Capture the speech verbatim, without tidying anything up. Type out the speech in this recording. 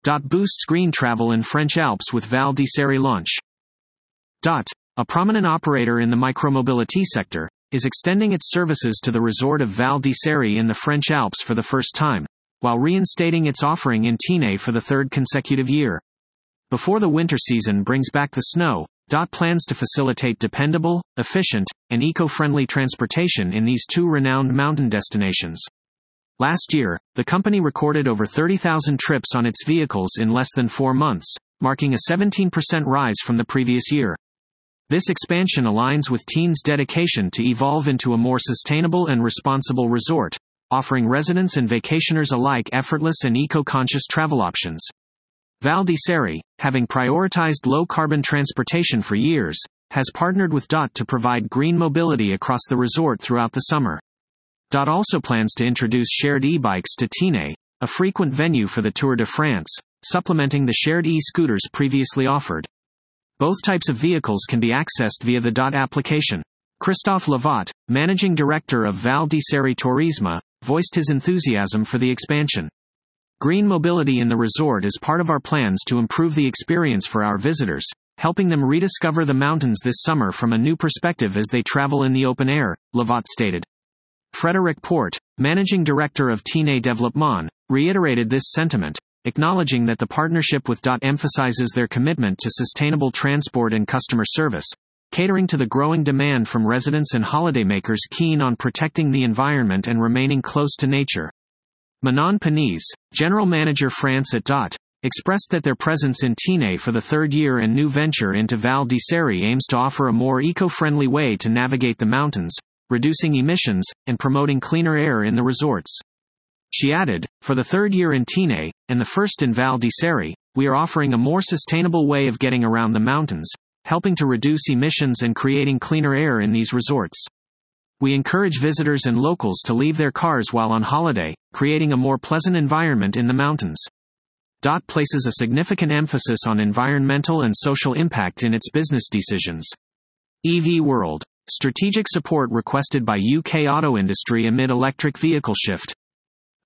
Boosts green travel in French Alps with Val d'Isère launch. A prominent operator in the micromobility sector is extending its services to the resort of Val d'Isère in the French Alps for the first time, while reinstating its offering in Tignes for the third consecutive year. Before the winter season brings back the snow, DOT plans to facilitate dependable, efficient, and eco-friendly transportation in these two renowned mountain destinations. Last year, the company recorded over thirty thousand trips on its vehicles in less than four months, marking a seventeen percent rise from the previous year. This expansion aligns with Tignes' dedication to evolve into a more sustainable and responsible resort, offering residents and vacationers alike effortless and eco-conscious travel options. Val d'Isère, having prioritized low-carbon transportation for years, has partnered with DOT to provide green mobility across the resort throughout the summer. DOT also plans to introduce shared e-bikes to Tignes, a frequent venue for the Tour de France, supplementing the shared e-scooters previously offered. Both types of vehicles can be accessed via the DOT application. Christophe Lavatte, managing director of Val d'Isère Tourisme, voiced his enthusiasm for the expansion. Green mobility in the resort is part of our plans to improve the experience for our visitors, helping them rediscover the mountains this summer from a new perspective as they travel in the open air, Lavatte stated. Frédéric Porte, managing director of Tignes Développement, reiterated this sentiment, acknowledging that the partnership with DOT emphasizes their commitment to sustainable transport and customer service, catering to the growing demand from residents and holidaymakers keen on protecting the environment and remaining close to nature. Manon Panisse, general manager France at DOT, expressed that their presence in Tignes for the third year and new venture into Val d'Isère aims to offer a more eco-friendly way to navigate the mountains, reducing emissions, and promoting cleaner air in the resorts. She added, for the third year in Tignes, and the first in Val d'Isère, we are offering a more sustainable way of getting around the mountains, helping to reduce emissions and creating cleaner air in these resorts. We encourage visitors and locals to leave their cars while on holiday, creating a more pleasant environment in the mountains. DOT places a significant emphasis on environmental and social impact in its business decisions. E V World. Strategic support requested by U K auto industry amid electric vehicle shift.